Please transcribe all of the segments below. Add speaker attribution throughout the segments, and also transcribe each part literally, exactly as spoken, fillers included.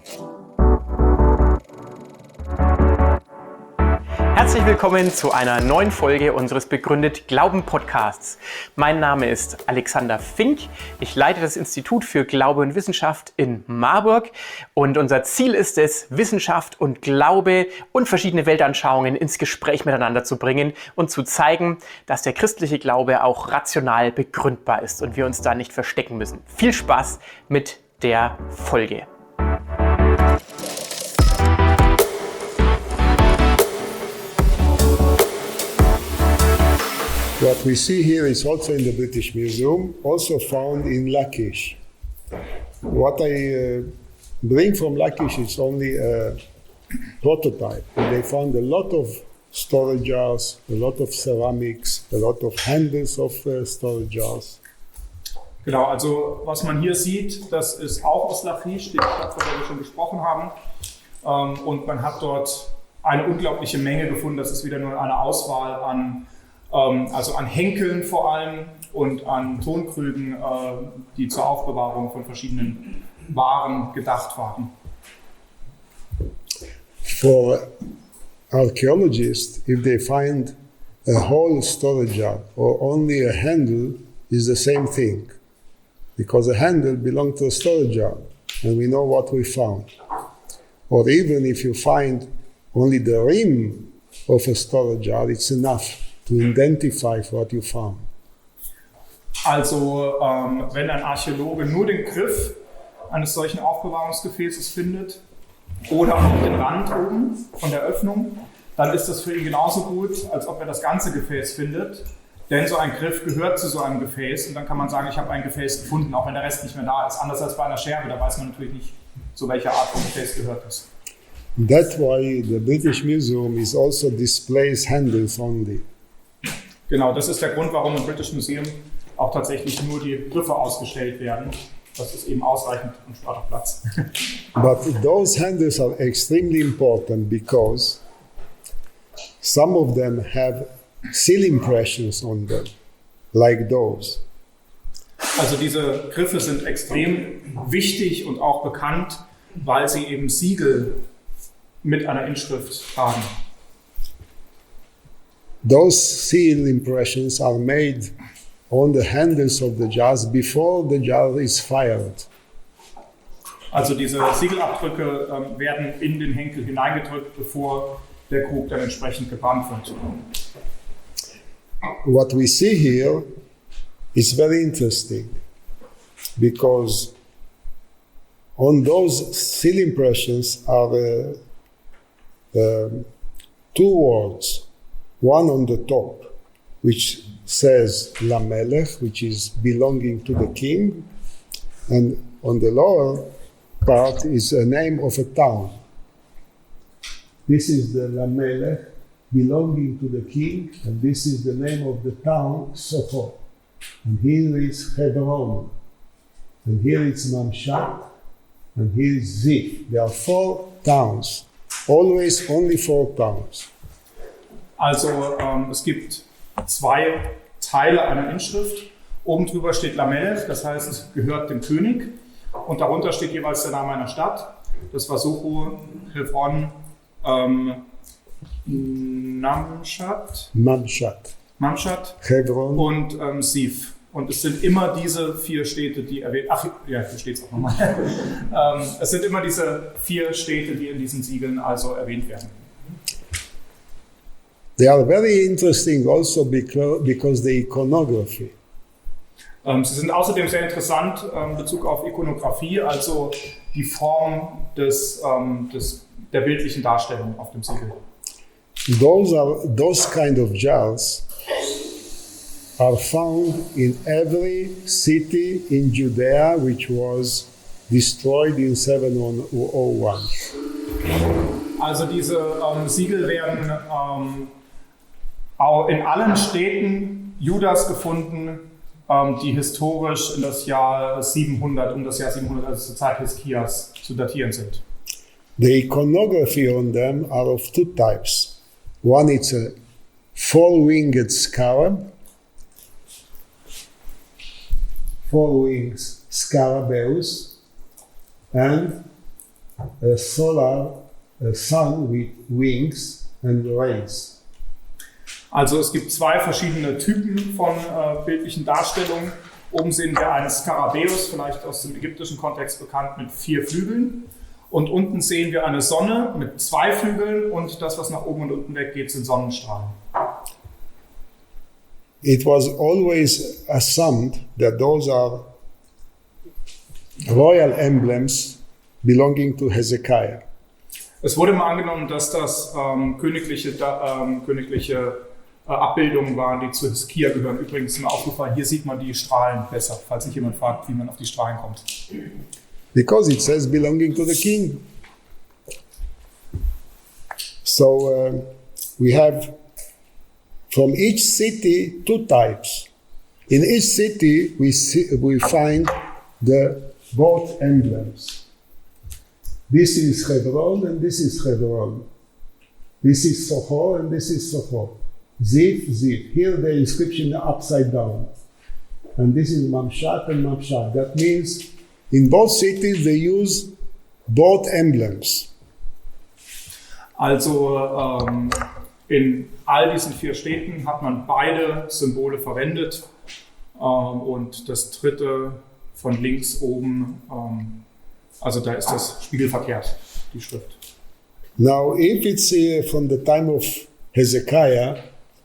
Speaker 1: Herzlich willkommen zu einer neuen Folge unseres Begründet Glauben Podcasts. Mein Name ist Alexander Fink. Ich leite das Institut für Glaube und Wissenschaft in Marburg und unser Ziel ist es, Wissenschaft und Glaube und verschiedene Weltanschauungen ins Gespräch miteinander zu bringen und zu zeigen, dass der christliche Glaube auch rational begründbar ist und wir uns da nicht verstecken müssen. Viel Spaß mit der Folge.
Speaker 2: What we see here is also in the British Museum, also found in Lachish. What I uh, bring from Lachish is only a prototype. They found a lot of storage jars, a lot of ceramics, a lot of handles of uh, storage jars.
Speaker 3: Genau, also was man hier sieht, das ist auch aus Lachish, die Stadt, von der wir schon gesprochen haben. Ähm, und man hat dort eine unglaubliche Menge gefunden. Das ist wieder nur eine Auswahl an Also an Henkeln vor allem und an Tonkrügen, die zur Aufbewahrung von verschiedenen Waren gedacht waren.
Speaker 2: For archaeologists, if they find a whole storage jar or only a handle, is the same thing, because a handle belongs to a storage jar, and we know what we found. Or even if you find only the rim of a storage jar, it's enough to identify what you found.
Speaker 3: Also ähm, wenn ein Archäologe nur den Griff eines solchen Aufbewahrungsgefäßes findet oder auch den Rand oben von der Öffnung, dann ist das für ihn genauso gut, als ob er das ganze Gefäß findet. Denn so ein Griff gehört zu so einem Gefäß und dann kann man sagen, ich habe ein Gefäß gefunden, auch wenn der Rest nicht mehr da ist. Anders als bei einer Scherbe, da weiß man natürlich nicht, zu welcher Art von Gefäß gehört es.
Speaker 2: That's why the British Museum is also displays handles only.
Speaker 3: Genau, das ist der Grund, warum im British Museum auch tatsächlich nur die Griffe ausgestellt werden. Das ist eben ausreichend und spart auch Platz.
Speaker 2: But those handles are extremely important because some of them have seal impressions on them, like those.
Speaker 3: Also diese Griffe sind extrem wichtig und auch bekannt, weil sie eben Siegel mit einer Inschrift tragen.
Speaker 2: Those seal impressions are made on the handles of the jars before the jar is fired.
Speaker 3: Also diese Siegelabdrücke ähm, werden in den Henkel hineingedrückt, bevor der Krug dann entsprechend gebrannt wird.
Speaker 2: What we see here is very interesting because on those seal impressions are uh, uh, two words. One on the top, which says Lamelech, which is belonging to the king, and on the lower part is a name of a town. This is the Lamelech belonging to the king, and this is the name of the town, Socho. And here is Hebron, and here is Mamshat, and here is Zif. There are four towns, always only four towns.
Speaker 3: Also ähm, es gibt zwei Teile einer Inschrift. Oben drüber steht Lamelech, das heißt, es gehört dem König. Und darunter steht jeweils der Name einer Stadt. Das war Socho, Hebron, ähm, Namshat,
Speaker 2: Mamshat,
Speaker 3: Mamshat
Speaker 2: Hebron
Speaker 3: und ähm, Sif. Und es sind immer diese vier Städte, die erwähnt Ach, ja, hier steht es auch nochmal. ähm, es sind immer diese vier Städte, die in diesen Siegeln also erwähnt werden.
Speaker 2: They are very interesting also because the iconography.
Speaker 3: Ähm, sie sind außerdem sehr interessant ähm, in Bezug auf Ikonographie, also die Form des, ähm, des, der bildlichen Darstellung auf dem Siegel.
Speaker 2: Those are those kind of jars are found in every city in Judea which was destroyed in seven oh one.
Speaker 3: Also diese ähm, Siegel werden ähm, auch in allen Städten Judas gefunden, ähm, die historisch in das Jahr siebenhundert, um das Jahr siebenhundert, also zur Zeit Hiskias, zu datieren sind.
Speaker 2: The iconography on them are of two types. One is a four-winged scarab, four wings scarabaeus, and a solar a sun with wings and rays.
Speaker 3: Also es gibt zwei verschiedene Typen von äh, bildlichen Darstellungen. Oben sehen wir einen Skarabäus, vielleicht aus dem ägyptischen Kontext bekannt, mit vier Flügeln. Und unten sehen wir eine Sonne mit zwei Flügeln und das, was nach oben und unten weggeht, sind Sonnenstrahlen.
Speaker 2: It was always assumed that those are royal emblems belonging to Hezekiah.
Speaker 3: Es wurde mal angenommen, dass das ähm, königliche, da, ähm, königliche äh, Abbildungen waren, die zu Hiskia gehören. Übrigens ist mir aufgefallen, hier sieht man die Strahlen besser, falls sich jemand fragt, wie man auf die Strahlen kommt.
Speaker 2: Because it says belonging to the king. So uh, we have from each city two types. In each city we see, we find the both emblems. This is Hebron and this is Hebron. This is Sochor and this is Sochor. Zif, Zif. Here the inscription is upside down. And this is Mamshat and Mamshat. That means in both cities they use both emblems.
Speaker 3: Also ähm, in all diesen vier Städten hat man beide Symbole verwendet. Ähm, und das dritte von links oben, ähm, also da ist das spiegelverkehrt, die Schrift.
Speaker 2: Now, if it's uh, from the time of Hezekiah,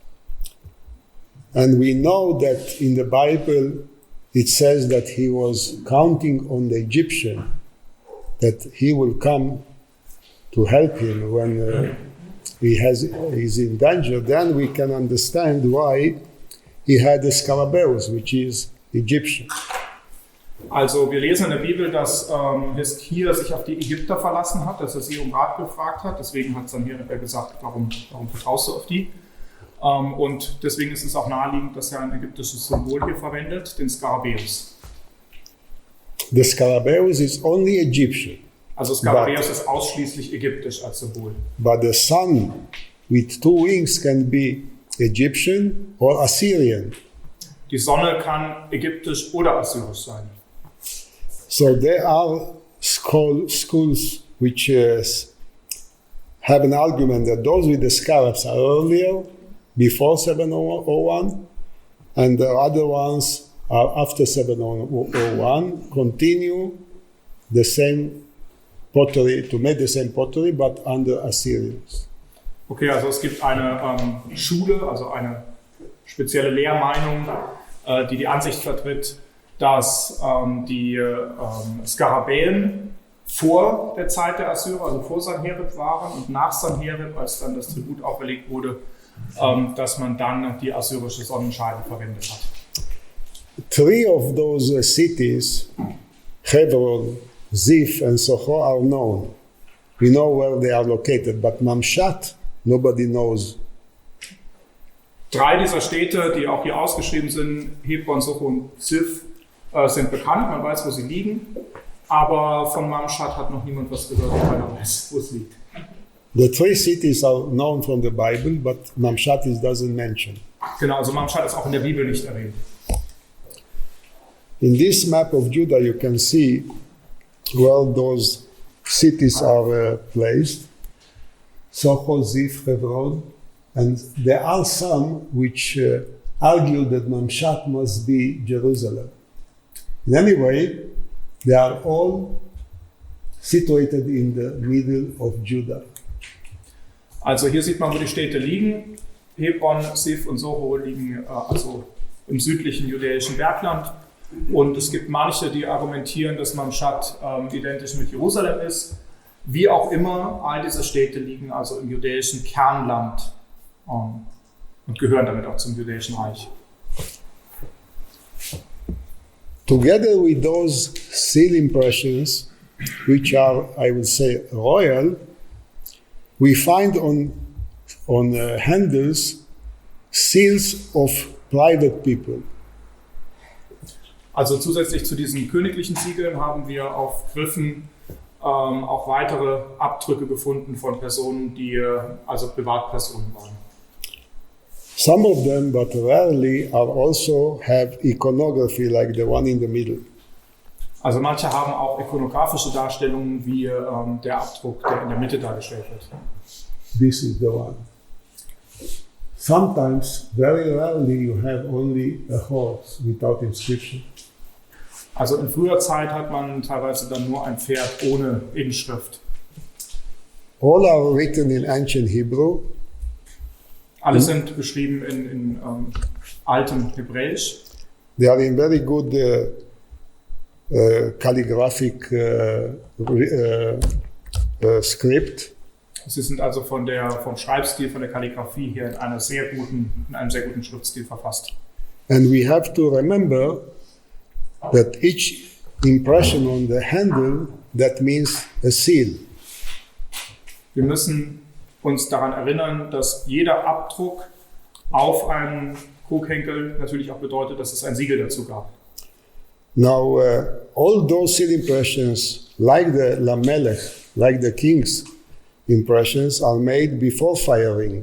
Speaker 2: and we know that in the Bible it says that he was counting on the Egyptian, that he will come to help him when uh, he has is in danger, then we can understand why he had the Scarabäus, which is Egyptian.
Speaker 3: Also wir lesen in der Bibel, dass ähm, Hiskia sich auf die Ägypter verlassen hat, dass er sie um Rat gefragt hat. Deswegen hat Sanherib gesagt, warum, warum vertraust du auf die? Ähm, und deswegen ist es auch naheliegend, dass er ein ägyptisches Symbol hier verwendet, den Skarabäus.
Speaker 2: The Scarabäus is only Egyptian.
Speaker 3: Also Skarabäus ist ausschließlich ägyptisch als Symbol.
Speaker 2: But the sun with two wings can be Egyptian or Assyrian.
Speaker 3: Die Sonne kann ägyptisch oder assyrisch sein.
Speaker 2: So there are school, schools which uh, have an argument that those with the scarabs are earlier, before seven oh one, and the other ones are after seven oh one, continue the same pottery, to make the same pottery, but under Assyrians.
Speaker 3: Okay, also es gibt eine ähm, Schule, also eine spezielle Lehrmeinung, äh, die die Ansicht vertritt, dass ähm, die ähm, Skarabäen vor der Zeit der Assyrer, also vor Sanherib waren und nach Sanherib, als dann das Tribut auferlegt wurde, ähm, dass man dann die assyrische Sonnenscheibe verwendet hat.
Speaker 2: Three of those uh, cities, Hebron, Zif and Sochor, are known. We know where they are located, but Mamshat, nobody knows.
Speaker 3: Drei dieser Städte, die auch hier ausgeschrieben sind, Hebron, Sochor und Zif, äh, sind bekannt, man weiß, wo sie liegen, aber von Mamshat hat noch niemand was gehört, keiner weiß, wo es liegt.
Speaker 2: The three cities are known from the Bible, but Mamshat is doesn't mention.
Speaker 3: Genau, also Mamshat ist auch in der Bibel nicht erwähnt.
Speaker 2: In this map of Judah, you can see where those cities are uh, placed. Sochor, Zif, Hebron, and there are some which uh, argue that Mamshat must be Jerusalem. In any way, they are all situated in the middle of Judah.
Speaker 3: Also hier sieht man, wo die Städte liegen. Hebron, Zif und Sochor liegen äh, also im südlichen judäischen Bergland. Und es gibt manche, die argumentieren, dass Mamshat ähm, identisch mit Jerusalem ist. Wie auch immer, all diese Städte liegen also im judäischen Kernland ähm, und gehören damit auch zum judäischen Reich.
Speaker 2: Together with those seal impressions, which are, I would say, royal, we find on, on uh, handles seals of private people.
Speaker 3: Also zusätzlich zu diesen königlichen Siegeln haben wir auf Griffen ähm, auch weitere Abdrücke gefunden von Personen, die äh, also Privatpersonen waren.
Speaker 2: Some of them, but rarely, are also have iconography like the one in the middle.
Speaker 3: Also manche haben auch ikonografische Darstellungen wie ähm, der Abdruck, der in der Mitte dargestellt wird.
Speaker 2: This is the one. Sometimes, very rarely, you have only a horse without inscription.
Speaker 3: Also in früher Zeit hat man teilweise dann nur ein Pferd ohne Inschrift.
Speaker 2: All are written in ancient Hebrew.
Speaker 3: Alle sind beschrieben in, in ähm, altem Hebräisch.
Speaker 2: They are in very good uh, uh, calligraphic uh, uh, uh, script.
Speaker 3: Sie sind also von der, vom Schreibstil, von der Kalligrafie her in, einer sehr guten, in einem sehr guten Schriftstil verfasst.
Speaker 2: And we have to remember that each impression on the handle, that means a seal.
Speaker 3: Wir müssen uns daran erinnern, dass jeder Abdruck auf einen Krughenkel natürlich auch bedeutet, dass es ein Siegel dazu gab.
Speaker 2: Now, uh, all those seal impressions, like the Lamelech, like the king's impressions, are made before firing.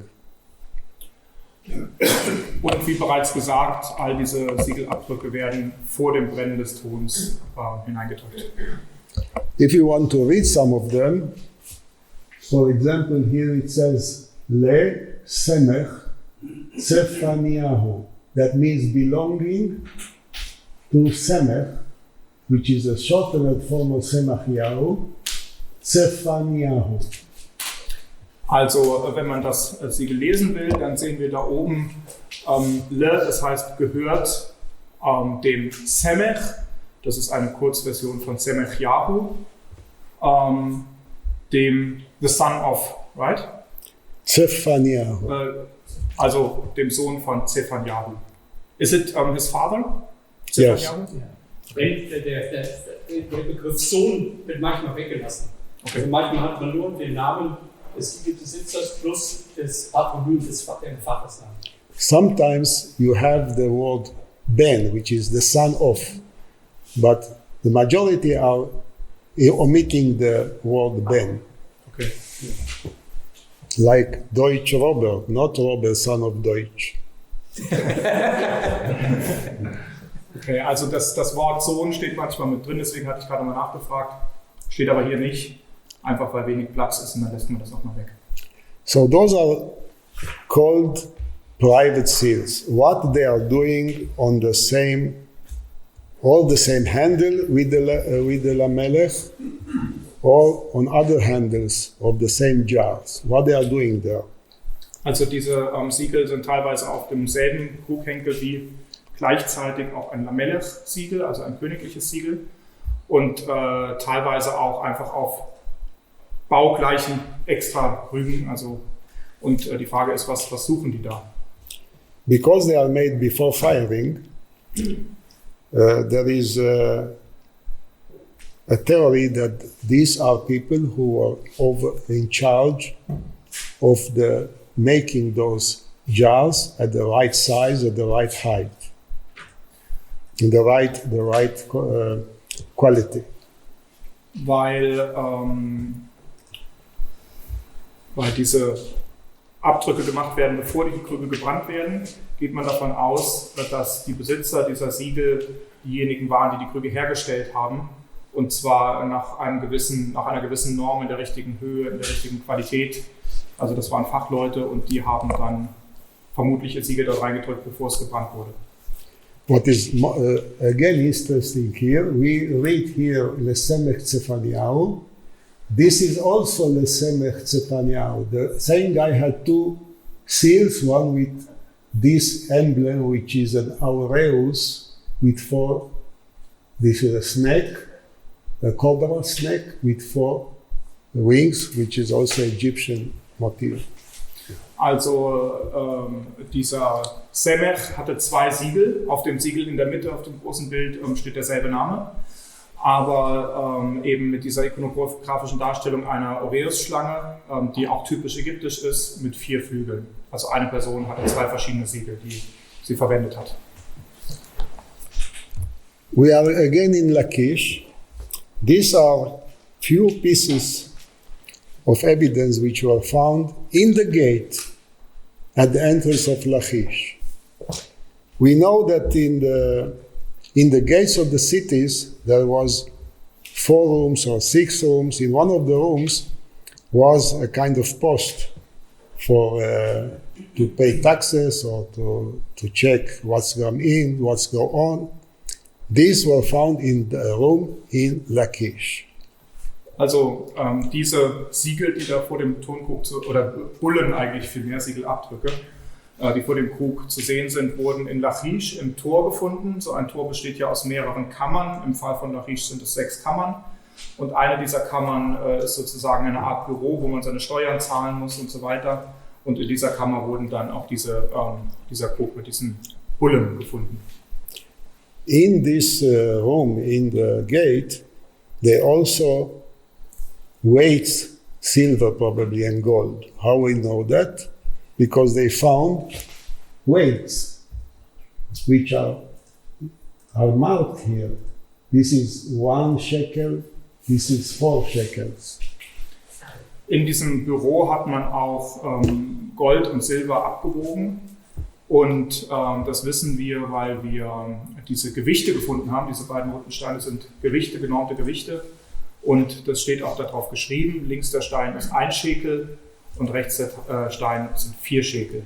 Speaker 3: Und wie bereits gesagt, all diese Siegelabdrücke werden vor dem Brennen des Tons äh, hineingedrückt.
Speaker 2: If you want to read some of them, for example, here it says Le Semech Zephaniahu. That means belonging to Semech, which is a shortened form of Semachiahu, Zephaniahu.
Speaker 3: Also, wenn man das Siegel lesen will, dann sehen wir da oben ähm, Le, das heißt gehört ähm, dem Semech, das ist eine Kurzversion von Semachiahu, ähm, dem The Son of, right?
Speaker 2: Zephaniahu.
Speaker 3: Äh, also dem Sohn von Zephaniahu. Is it um, his father? Zephaniahu?
Speaker 4: Yes. Der, der, der, der Begriff Sohn wird manchmal weggelassen.
Speaker 3: Okay.
Speaker 4: Also manchmal hat man nur den Namen des Besitzers plus das Patronym des Vaters.
Speaker 2: Sometimes you have the word Ben, which is the son of, but the majority are omitting the word Ben.
Speaker 3: Okay.
Speaker 2: Like Deutsch Robert, not Robert, son of Deutsch.
Speaker 3: Okay, also das, das Wort Sohn steht manchmal mit drin, deswegen hatte ich gerade mal nachgefragt. Steht aber hier nicht, einfach weil wenig Platz ist und dann lässt man das auch mal weg.
Speaker 2: So those are called private seals. What they are doing on the same, all the same handle with the, uh, with the Lamelech, or on other handles of the same jars. What they are doing there.
Speaker 3: Also diese ähm, Siegel sind teilweise auf demselben Krughenkel wie gleichzeitig auch ein Lamelech-Siegel, also ein königliches Siegel, und äh, teilweise auch einfach auf baugleichen extra Krügen. Also, und äh, die Frage ist, was, was suchen die da?
Speaker 2: Because they are made before firing, uh, there is uh, a theory that these are people who are over in charge of the making those jars at the right size, at the right height, in the right, the right uh, quality.
Speaker 3: Weil, ähm, weil diese Abdrücke gemacht werden, bevor die Krüge gebrannt werden, geht man davon aus, dass die Besitzer dieser Siegel diejenigen waren, die die Krüge hergestellt haben, und zwar nach, einem gewissen, nach einer gewissen Norm in der richtigen Höhe, in der richtigen Qualität. Also das waren Fachleute und die haben dann vermutlich ihr Siegel dort reingedrückt, bevor es gebrannt wurde.
Speaker 2: What is uh, again interesting here, we read here Lesemech Zephaniahu. This is also Lesemech Zephaniahu. The same guy had two seals, one with this emblem, which is an aureus with four. This is a snake, a cobra snake with four wings, which is also Egyptian motif.
Speaker 3: Also ähm, dieser Semech hatte zwei Siegel. Auf dem Siegel in der Mitte, auf dem großen Bild, ähm, steht derselbe Name. Aber ähm, eben mit dieser ikonografischen Darstellung einer Aureus-Schlange, ähm, die auch typisch ägyptisch ist, mit vier Flügeln. Also eine Person hatte zwei verschiedene Siegel, die sie verwendet hat.
Speaker 2: We are again in Lachish. These are few pieces of evidence which were found in the gate at the entrance of Lachish. We know that in the in the gates of the cities, there was four rooms or six rooms. In one of the rooms was a kind of post for uh, to pay taxes or to, to check what's going in, what's going on. These were found in the room in Lachish.
Speaker 3: Also ähm, diese Siegel, die da vor dem Tonkrug, zu, oder Bullen eigentlich viel mehr Siegelabdrücke, äh, die vor dem Krug zu sehen sind, wurden in Lachish im Tor gefunden. So ein Tor besteht ja aus mehreren Kammern. Im Fall von Lachish sind es sechs Kammern. Und eine dieser Kammern äh, ist sozusagen eine Art Büro, wo man seine Steuern zahlen muss und so weiter. Und in dieser Kammer wurden dann auch diese, ähm, dieser Krug mit diesen Bullen gefunden.
Speaker 2: In this uh, room, in the gate, they also weighed silver probably and gold. How we know that? Because they found weights which are, are marked here. This is one shekel, this is four shekels.
Speaker 3: In diesem Büro hat man auch ähm, Gold und Silber abgewogen. Und ähm, das wissen wir, weil wir diese Gewichte gefunden haben. Diese beiden roten Steine sind Gewichte, genormte Gewichte. Und das steht auch darauf geschrieben. Links der Stein ist ein Schekel und rechts der äh, Stein sind vier Schekel.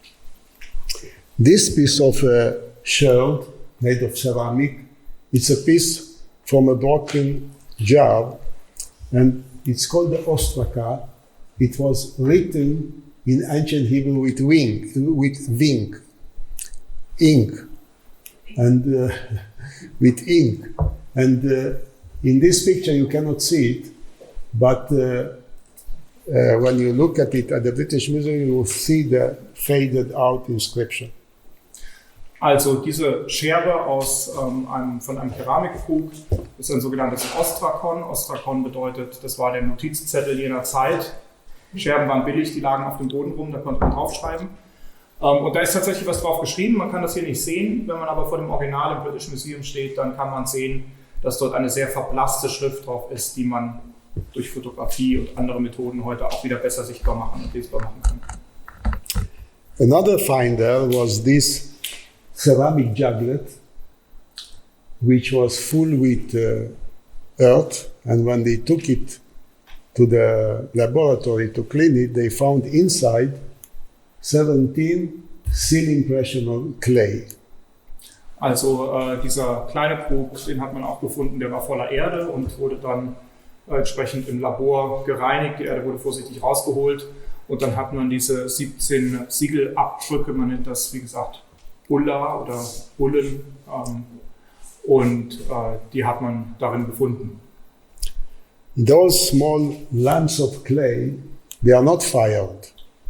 Speaker 2: This piece of uh, sherd made of ceramic, it's a piece from a broken jar, and it's called the ostraka. It was written in ancient Hebrew with wing, with wing, ink, and uh, with ink. And uh, in this picture you cannot see it, but uh, uh, when you look at it at the British Museum, you will see the faded out inscription.
Speaker 3: Also diese Scherbe aus, ähm, einem, von einem Keramikkrug ist ein sogenanntes Ostrakon. Ostrakon bedeutet, das war der Notizzettel jener Zeit. Scherben waren billig, die lagen auf dem Boden rum, da konnte man draufschreiben. Ähm, und da ist tatsächlich was drauf geschrieben, man kann das hier nicht sehen. Wenn man aber vor dem Original im British Museum steht, dann kann man sehen, dass dort eine sehr verblasste Schrift drauf ist, die man durch Fotografie und andere Methoden heute auch wieder besser sichtbar machen und lesbar machen kann.
Speaker 2: Another find there was this ceramic juglet, which was full with uh, earth, and when they took it to the laboratory to clean it, they found inside seventeen seal impression of clay.
Speaker 3: Also äh, dieser kleine Krug, den hat man auch gefunden, der war voller Erde und wurde dann äh, entsprechend im Labor gereinigt. Die Erde wurde vorsichtig rausgeholt und dann hat man diese siebzehn Siegelabdrücke, man nennt das wie gesagt Bulla oder Bullen, ähm, und äh, die hat man darin gefunden.
Speaker 2: Those small lumps of clay, they are not fired.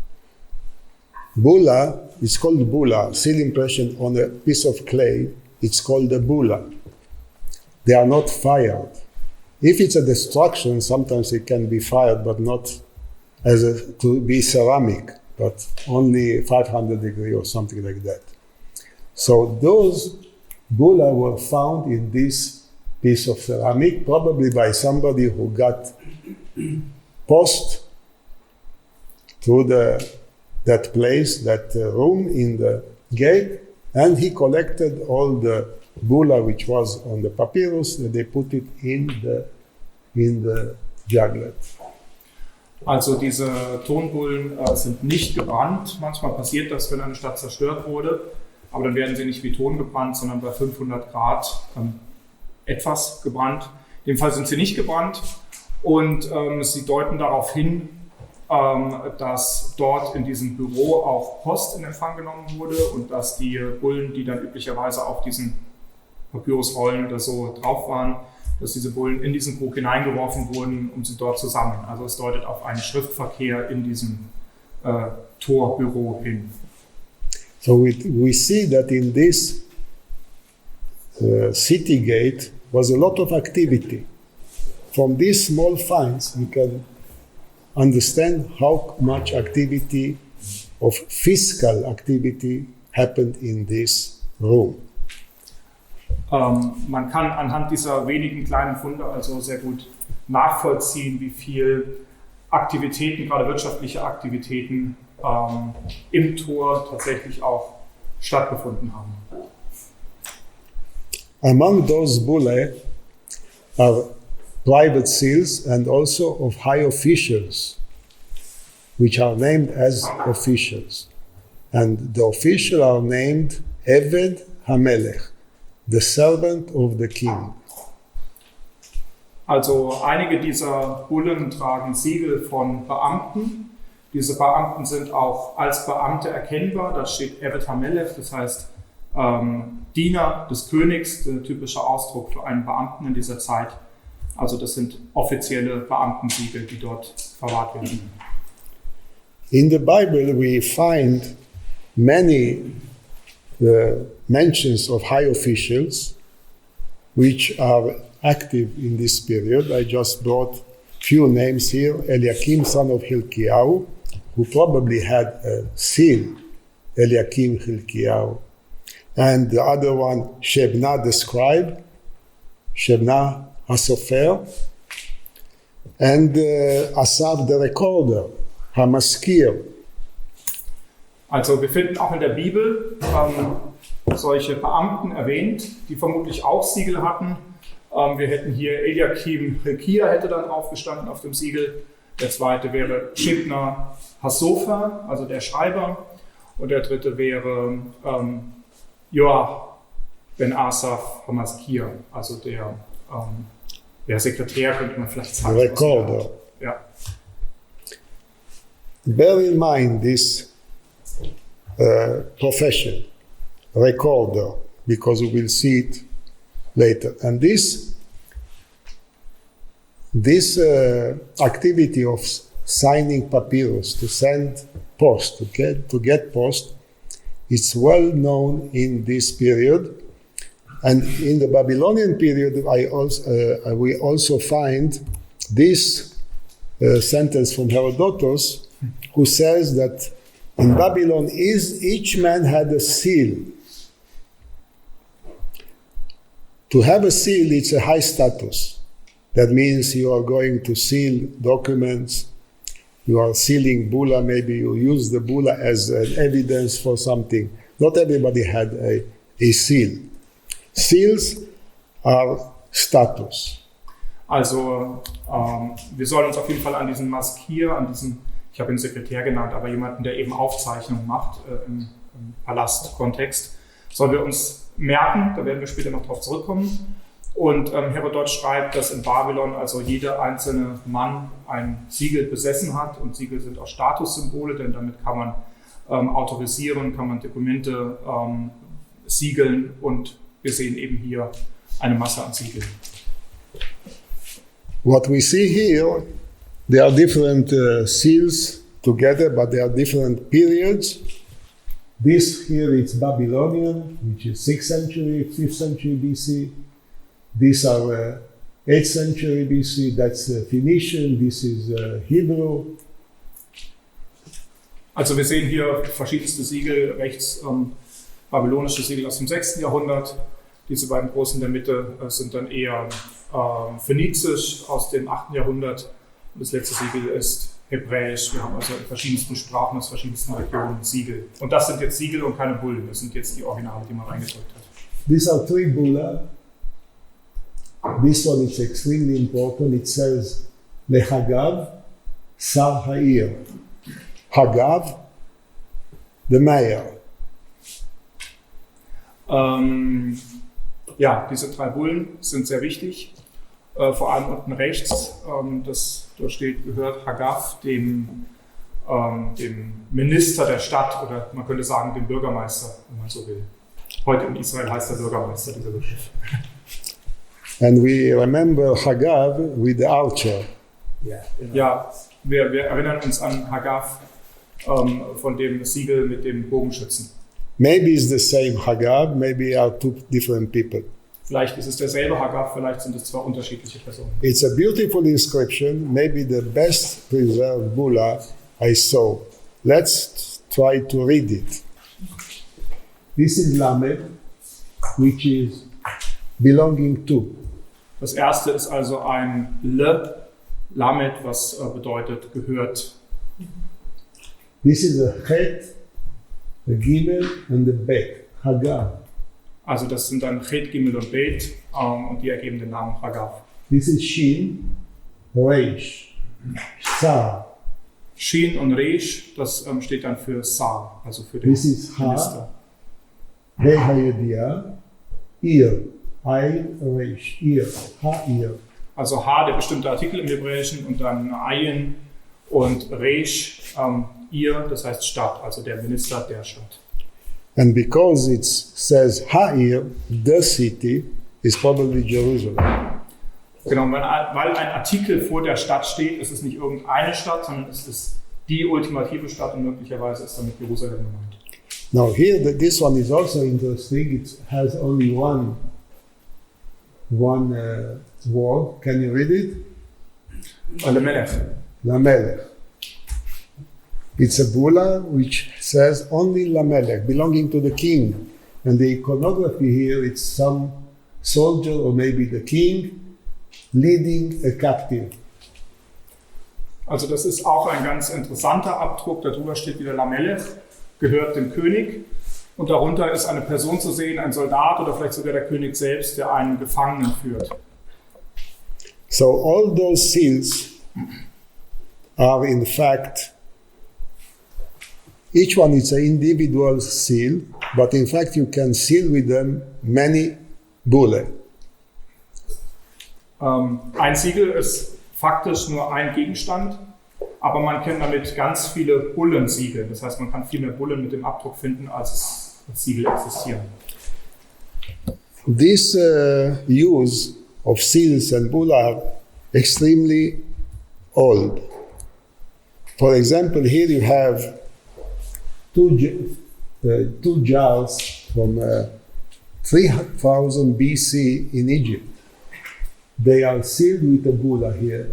Speaker 2: Bulla is called bulla, seal impression on a piece of clay, it's called a bulla. They are not fired. If it's a destruction, sometimes it can be fired, but not as a, to be ceramic, but only five hundred degrees or something like that. So those bulla were found in this piece of ceramic, probably by somebody who got post to the, that place, that uh, room in the gate, and he collected all the bulla which was on the papyrus, and they put it in the, in the juglet.
Speaker 3: Also diese Tonbullen äh, sind nicht gebrannt. Manchmal passiert das, wenn eine Stadt zerstört wurde, aber dann werden sie nicht wie Ton gebrannt, sondern bei fünfhundert Grad ähm, etwas gebrannt. In dem Fall sind sie nicht gebrannt und ähm, sie deuten darauf hin, ähm, dass dort in diesem Büro auch Post in Empfang genommen wurde und dass die Bullen, die dann üblicherweise auf diesen Papyrusrollen oder so drauf waren, dass diese Bullen in diesen Krug hineingeworfen wurden, um sie dort zu sammeln. Also es deutet auf einen Schriftverkehr in diesem äh, Torbüro hin.
Speaker 2: So we, we see that in this uh, city gate was a lot of activity. From these small finds, we can understand how much activity of fiscal activity happened in this room.
Speaker 3: Ähm, man kann anhand dieser wenigen kleinen Funde also sehr gut nachvollziehen, wie viel Aktivitäten, gerade wirtschaftliche Aktivitäten, ähm, im Tor tatsächlich auch stattgefunden haben.
Speaker 2: Among those bullae are private seals and also of high officials, which are named as officials. And the officials are named Eved HaMelech, the servant of the king.
Speaker 3: Also einige dieser Bullen tragen Siegel von Beamten. Diese Beamten sind auch als Beamte erkennbar. Da steht Eved HaMelech, das heißt ähm, Diener des Königs, der typische Ausdruck für einen Beamten in dieser Zeit. Also das sind offizielle Beamtensiegel, die dort verwahrt werden.
Speaker 2: In the Bible we find many uh, mentions of high officials which are active in this period. I just brought few names here. Eliakim, son of Hilkiyahu, who probably had a seal, Eliakim Hilkiyahu. And the other one, Shebna the scribe, Shebna HaSofer, and uh, Asaf the recorder, HaMaskir.
Speaker 3: Also wir finden auch in der Bibel ähm, solche Beamten erwähnt, die vermutlich auch Siegel hatten. Ähm, wir hätten hier Eliakim Hilkia hätte dann drauf gestanden auf dem Siegel. Der zweite wäre Shebna HaSofer, also der Schreiber. Und der dritte wäre ähm, Joach ben Asaf HaMaskir, also der, ähm, der Sekretär, könnte man vielleicht sagen.
Speaker 2: Recorder.
Speaker 3: Ja.
Speaker 2: Bear in mind this uh, profession, recorder, because we will see it later. And this, this uh, activity of signing papyrus to send post, okay, to get post, it's well known in this period. And in the Babylonian period, I also, uh, we also find this uh, sentence from Herodotus, who says that in Babylon is each man had a seal. To have a seal, it's a high status. That means you are going to seal documents, you are sealing bulla, maybe you use the bulla as an evidence for something. Not everybody had a, a seal. Seals are status.
Speaker 3: Also ähm, wir sollen uns auf jeden Fall an diesen Maskir, an diesen, ich habe ihn Sekretär genannt, aber jemanden, der eben Aufzeichnungen macht äh, im, im Palastkontext, sollen wir uns merken, da werden wir später noch drauf zurückkommen. Und ähm, Herodot schreibt, dass in Babylon also jeder einzelne Mann ein Siegel besessen hat. Und Siegel sind auch Statussymbole, denn damit kann man ähm, autorisieren, kann man Dokumente ähm, siegeln. Und wir sehen eben hier eine Masse an Siegeln.
Speaker 2: What we see here, there are different uh, seals together, but there are different periods. This here is Babylonian, which is sixth century, fifth century B C. These are uh, eighth century B C, that's uh, Phoenician, this is uh, Hebrew.
Speaker 3: Also wir sehen hier verschiedenste Siegel, rechts ähm, babylonische Siegel aus dem sechsten Jahrhundert. Diese beiden großen in der Mitte äh, sind dann eher äh, phönizisch aus dem achten Jahrhundert. Und das letzte Siegel ist hebräisch. Wir haben also in verschiedensten Sprachen aus verschiedensten Regionen Siegel. Und das sind jetzt Siegel und keine Bullen, das sind jetzt die Originale, die man reingedrückt hat.
Speaker 2: These are three bulla. This one is extremely important. It says Lehagav Sar Ha'ir. Hagav, the mayor.
Speaker 3: Ähm, ja, diese drei Bullen sind sehr wichtig. Äh, vor allem unten rechts, ähm, das da steht, gehört Hagav dem, ähm, dem Minister der Stadt oder man könnte sagen dem Bürgermeister, wenn man so will. Heute in Israel heißt der Bürgermeister dieser Begriff.
Speaker 2: And we remember Hagav with the archer.
Speaker 3: Ja, ja wir, wir erinnern uns an Hagav ähm, von dem Siegel mit dem Bogenschützen.
Speaker 2: Maybe it's the same Hagav, maybe are two different people.
Speaker 3: Vielleicht ist es derselbe Hagav, vielleicht sind es zwei unterschiedliche Personen.
Speaker 2: It's a beautiful inscription, maybe the best preserved bulla I saw. Let's try to read it. This is Lamed, which is belonging to.
Speaker 3: Das erste ist also ein Le, Lamed, was äh, bedeutet gehört.
Speaker 2: This is a Chet, a Gimel and a Bet, Hagav.
Speaker 3: Also das sind dann Chet, Gimel und Bet ähm, und die ergeben den Namen Haggav.
Speaker 2: This is Shin, Reish, Sar.
Speaker 3: Shin und Resh, das ähm, steht dann für Sar, also für den
Speaker 2: This is Ha.
Speaker 3: Minister.
Speaker 2: He Hayedia, Ir, Ein, Reish, Ir, Ha, Ir.
Speaker 3: Also Ha, der bestimmte Artikel im Hebräischen, und dann Ayin und Resh, ähm, Ir, das heißt Stadt, also der Minister der Stadt.
Speaker 2: And because it says Ha'ir, the city, is probably Jerusalem.
Speaker 3: Genau, weil, weil ein Artikel vor der Stadt steht, ist es nicht irgendeine Stadt, sondern es ist die ultimative Stadt, und möglicherweise ist damit Jerusalem gemeint.
Speaker 2: Now here, the, this one is also interesting. It has only one, one uh, word. Can you read it?
Speaker 3: Lamelech.
Speaker 2: Lamelech. It's a bulla which says only Lamelech, belonging to the king. And the iconography here, it's some soldier or maybe the king leading a captive.
Speaker 3: Also das ist auch ein ganz interessanter Abdruck. Darüber steht wieder Lamelech, gehört dem König. Und darunter ist eine Person zu sehen, ein Soldat oder vielleicht sogar der König selbst, der einen Gefangenen führt.
Speaker 2: So all those seals are in fact, each one is an individual seal, but in fact you can seal with them many bullae.
Speaker 3: Ähm, ein Siegel ist faktisch nur ein Gegenstand, aber man kann damit ganz viele Bullen siegeln. Das heißt, man kann viel mehr Bullen mit dem Abdruck finden, als es als Siegel existieren.
Speaker 2: This uh, use of seals and bullae are extremely old. For example, here you have two, uh, two jars from uh, three thousand B C in Egypt. They are sealed with a bulla here.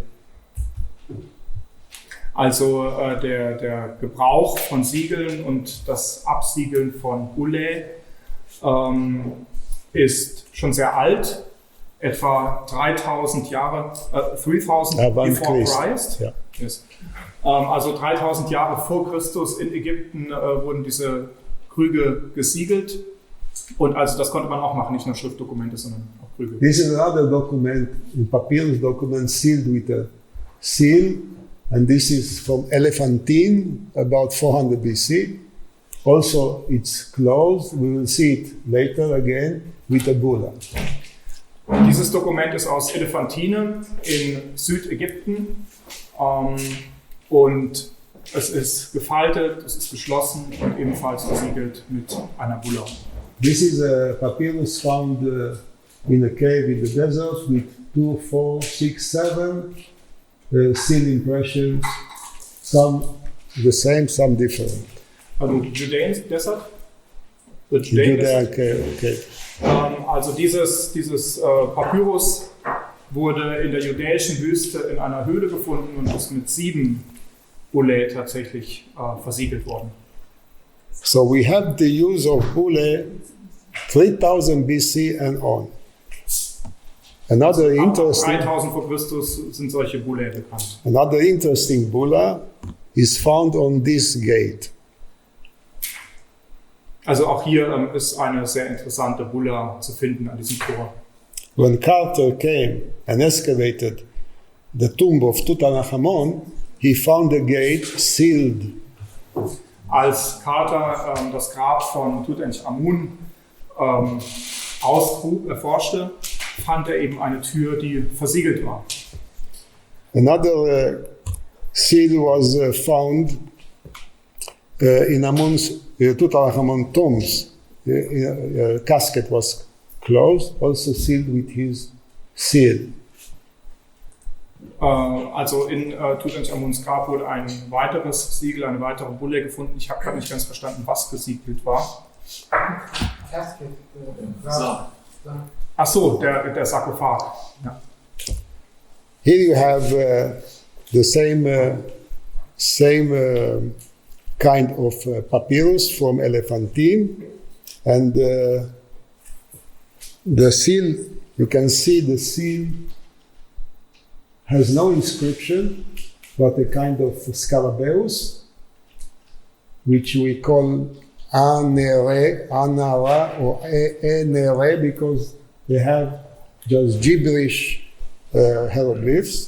Speaker 3: Also äh, der, der Gebrauch von Siegeln und das Absiegeln von Bulle ähm, ist schon sehr alt, etwa dreitausend Jahre, äh, dreitausend before Christ.
Speaker 2: Ja.
Speaker 3: Yes. Ähm, also dreitausend Jahre vor Christus in Ägypten äh, wurden diese Krüge gesiegelt, und also das konnte man auch machen, nicht nur Schriftdokumente, sondern auch Krüge.
Speaker 2: This is another document, a papyrus document sealed with a seal, and this is from Elephantine, about four hundred B C. Also, it's closed. We will see it later again with a bulla.
Speaker 3: Dieses Dokument ist aus Elephantine in Südägypten, ähm, und es ist gefaltet, es ist geschlossen und ebenfalls versiegelt mit einer Bulla.
Speaker 2: This is a papyrus found uh, in a cave in the desert with two, four, six, seven uh, seal impressions, some the same, some different.
Speaker 3: Also Judean Desert? The Judean
Speaker 2: Judea
Speaker 3: Desert.
Speaker 2: cave, okay.
Speaker 3: Ähm, also dieses, dieses äh, Papyrus wurde in der judäischen Wüste in einer Höhle gefunden und ist mit sieben Bulle tatsächlich äh, versiegelt worden.
Speaker 2: So we have the use of bulle three thousand B C and on. Another
Speaker 3: Ab
Speaker 2: interesting,
Speaker 3: dreitausend vor Christus sind solche Bulle bekannt.
Speaker 2: another interesting bulla is found on this gate.
Speaker 3: Also auch hier ähm, ist eine sehr interessante Bulla zu finden an diesem Tor.
Speaker 2: When Carter came and excavated the tomb of Tutankhamun, he found the gate sealed.
Speaker 3: Als Carter ähm, das Grab von Tutanchamun ähm, ausgrub, erforschte, fand er eben eine Tür, die versiegelt war.
Speaker 2: Another uh, seal was uh, found uh, in Amun's uh, Tutankhamun tombs. Uh, uh, casket was closed, also sealed with his seal.
Speaker 3: Äh, also in äh, Tutanchamuns Grab wurde ein weiteres Siegel, eine weitere Bulle gefunden. Ich habe gerade nicht ganz verstanden, was gesiegelt war.
Speaker 5: Casket.
Speaker 4: So.
Speaker 3: Ach so, der, der Sarkophag. Ja.
Speaker 2: Here you have uh, the same uh, same uh, kind of uh, papyrus from Elephantine, and uh, the seal. You can see the seal has no inscription, but a kind of scarabaeus, which we call Anere, Anara, or Enere, because they have just gibberish uh, hieroglyphs.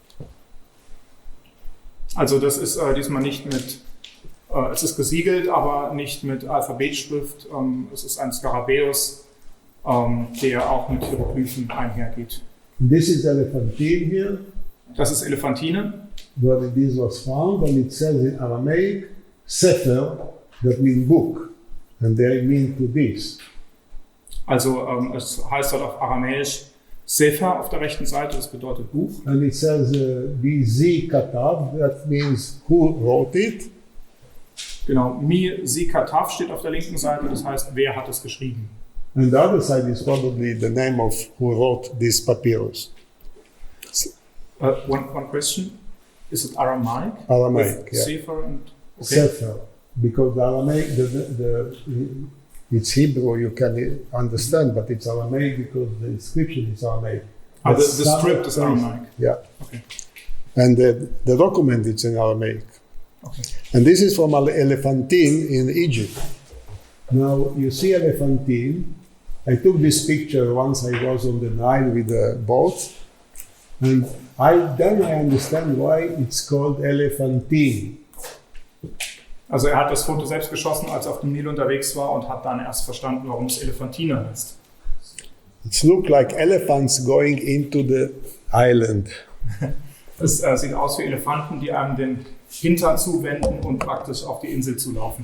Speaker 3: Also das ist äh, diesmal nicht mit, äh, es ist gesiegelt, aber nicht mit Alphabetschrift. Ähm, es ist ein Skarabäus, ähm, der auch mit Hieroglyphen einhergeht.
Speaker 2: This is Elephantine here,
Speaker 3: Das ist Elephantine.
Speaker 2: where this was found, and it says in Aramaic, Sefer, that means book, and they mean to this.
Speaker 3: Also ähm, es heißt dort auf Aramäisch Sefer auf der rechten Seite, das bedeutet Buch.
Speaker 2: And it says uh, B Z Katav, that means who wrote it.
Speaker 3: Genau, Mi Si Katav steht auf der linken Seite, das heißt, wer hat es geschrieben?
Speaker 2: And the other side is probably the name of who wrote this papyrus.
Speaker 3: Uh, one, one question, is it Aramaic?
Speaker 2: Aramaic,
Speaker 3: With
Speaker 2: yeah.
Speaker 3: Sefer and okay.
Speaker 2: Sefer, because the Aramaic, the, the, the, it's Hebrew, you can understand, but it's Aramaic because the inscription is Aramaic.
Speaker 3: Ah, the,
Speaker 2: But
Speaker 3: the
Speaker 2: some
Speaker 3: script is
Speaker 2: places-
Speaker 3: Aramaic.
Speaker 2: Yeah.
Speaker 3: Okay.
Speaker 2: And the, the document is in Aramaic.
Speaker 3: Okay.
Speaker 2: And this is from Ele- Elephantine in Egypt. Now, you see Elephantine. I took this picture once I was on the Nile with the boat. And I, then I understand why it's called Elephantine.
Speaker 3: Also er hat das Foto selbst geschossen, als er auf dem Nil unterwegs war und hat dann erst verstanden, warum es Elephantine heißt.
Speaker 2: It looks like elephants going into the island.
Speaker 3: Es äh, sieht aus wie Elefanten, die einem den Hintern zuwenden und praktisch auf die Insel zulaufen.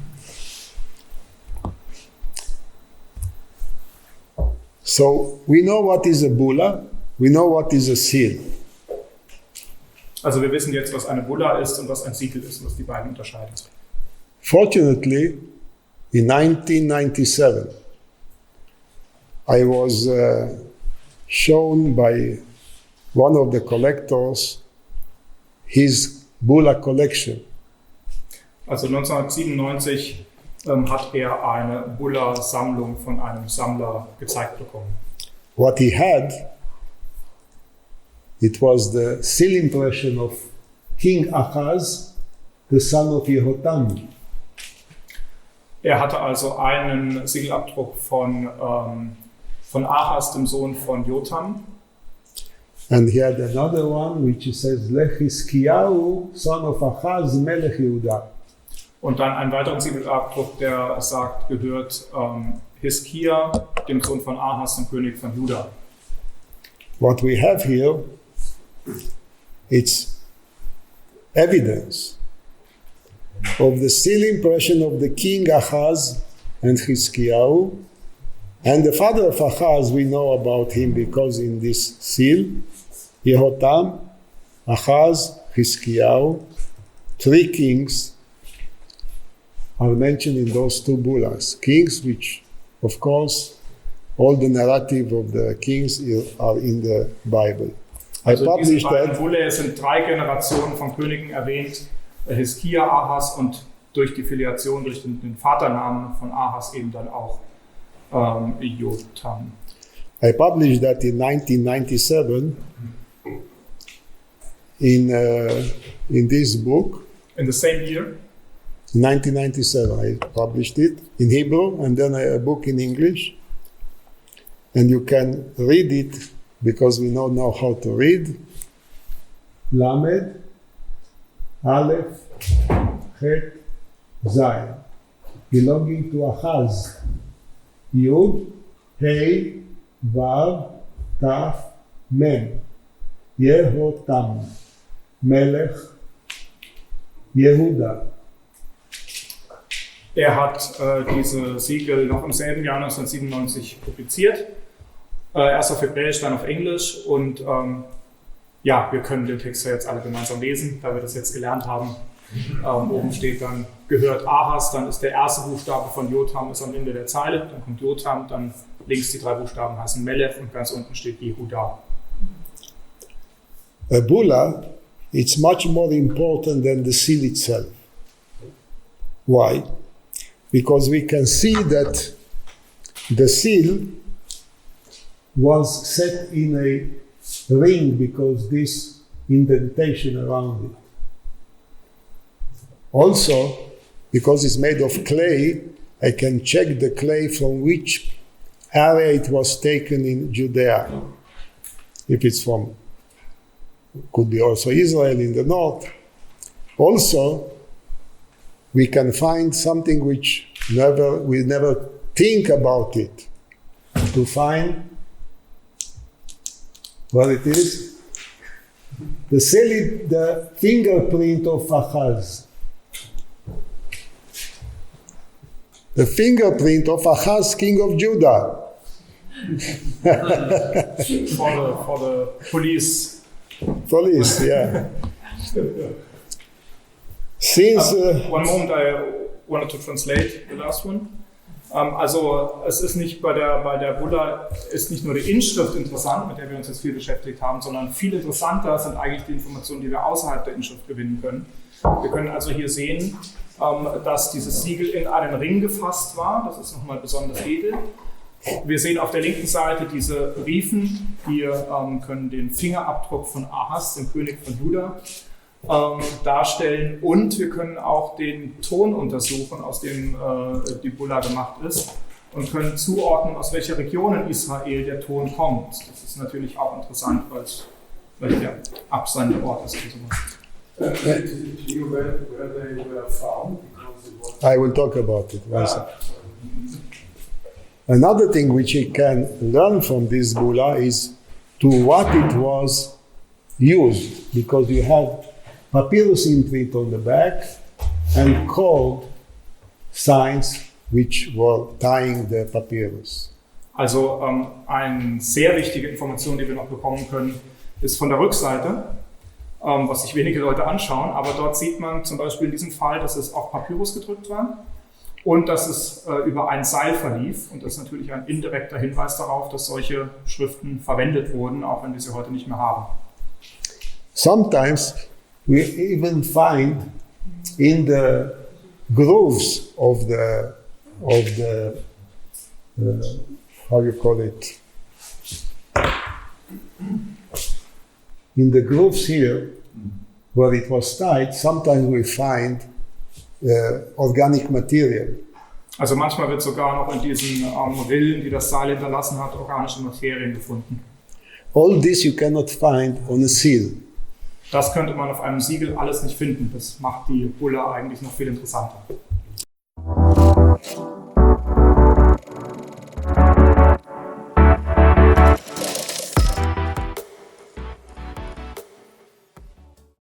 Speaker 2: So we know what is a bulla, we know what is a seal.
Speaker 3: Also wir wissen jetzt, was eine Bulla ist und was ein Siegel ist, was die beiden unterscheidet.
Speaker 2: Fortunately, in nineteen ninety-seven, I was uh, shown by one of the collectors his bulla collection.
Speaker 3: Also neunzehnhundertsiebenundneunzig ähm, hat er eine Bulla-Sammlung von einem Sammler gezeigt bekommen.
Speaker 2: What he had, it was the seal impression of King Ahaz, the son of Yehotam.
Speaker 3: Er hatte also einen Siegelabdruck von, ähm, von Ahas, dem Sohn von Jotam.
Speaker 2: And he had another one which says Lechiskiyahu, son of Ahaz, Melech Yehuda.
Speaker 3: Und dann einen weiteren Siegelabdruck, der sagt, gehört ähm, Hiskia, dem Sohn von Ahas, dem König von Juda.
Speaker 2: What we have here, it's evidence of the seal impression of the king Ahaz and Hiskiyahu. And the father of Ahaz, we know about him because in this seal, Yehotam, Ahaz, Hiskiyahu, three kings are mentioned in those two bullas. Kings, which, of course, all the narrative of the kings are in the Bible. I
Speaker 3: Also diese
Speaker 2: published
Speaker 3: beiden
Speaker 2: that.
Speaker 3: Bulle, es sind drei Generationen von Königen erwähnt, Hiskia, Ahas und durch die Filiation, durch den, den Vaternamen von Ahas eben dann auch ähm, Jotam.
Speaker 2: I published that in nineteen ninety-seven in, uh, in this book.
Speaker 3: In the same year,
Speaker 2: In nineteen ninety-seven, I published it in Hebrew and then a book in English. And you can read it because we don't know how to read. Lamed, Aleph, Het, Zayin. Belonging to Ahaz. Yud, Hei, Vav, Taf, Mem. Yehotam. Melech, Yehuda.
Speaker 3: er hat äh, diese Siegel noch im selben Jahr neunzehnhundertsiebenundneunzig publiziert. Äh, erst auf Hebräisch, dann auf Englisch. Und ähm, ja, wir können den Text ja jetzt alle gemeinsam lesen, da wir das jetzt gelernt haben. Ähm, oben steht dann, gehört Ahas, dann ist der erste Buchstabe von Jotam ist am Ende der Zeile, dann kommt Jotam, dann links die drei Buchstaben heißen Melech und ganz unten steht Yehuda.
Speaker 2: A bulla, it's much more important than the seal itself. Why? Because we can see that the seal was set in a ring because this indentation around it. Also, because it's made of clay, I can check the clay from which area it was taken in Judea. If it's from, could be also Israel in the north. Also, we can find something which never we never think about it. To find what it is, the silly, the fingerprint of Ahaz. The fingerprint of Ahaz, king of Judah.
Speaker 3: for, the, for the police.
Speaker 2: Police, yeah. Since uh,
Speaker 3: One moment, I wanted to translate the last one. Um, also es ist nicht bei der, bei der Bulla ist nicht nur die Inschrift interessant, mit der wir uns jetzt viel beschäftigt haben, sondern viel interessanter sind eigentlich die Informationen, die wir außerhalb der Inschrift gewinnen können. Wir können also hier sehen, ähm, dass dieses Siegel in einen Ring gefasst war. Das ist nochmal besonders edel. Wir sehen auf der linken Seite diese Briefen. Wir ähm, können den Fingerabdruck von Ahaz, dem König von Juda, ähm, darstellen. Und wir können auch den Ton untersuchen, aus dem äh, die Bulla gemacht ist. Und können zuordnen, aus welcher Region in Israel der Ton kommt. Das ist natürlich auch interessant, weil es weil der Absendeort ist und sowas.
Speaker 2: I will talk about it. Another thing which you can learn from this bulla is to what it was used, because you have papyrus imprint on the back and code signs which were tying the papyrus.
Speaker 3: Also ähm, eine sehr wichtige Information, die wir noch bekommen können, ist von der Rückseite, ähm, was sich wenige Leute anschauen, aber dort sieht man zum Beispiel in diesem Fall, dass es auf Papyrus gedrückt war. Und dass es äh, über ein Seil verlief. Und das ist natürlich ein indirekter Hinweis darauf, dass solche Schriften verwendet wurden, auch wenn wir sie heute nicht mehr haben.
Speaker 2: Sometimes we even find in the grooves of the, of the uh, how you call it, in the grooves here, where it was tied, sometimes we find Uh, organic material.
Speaker 3: Also manchmal wird sogar noch in diesen ähm, Rillen, die das Seil hinterlassen hat, organische Materialien gefunden.
Speaker 2: All this you cannot find on a seal.
Speaker 3: Das könnte man auf einem Siegel alles nicht finden. Das macht die Bulla eigentlich noch viel interessanter.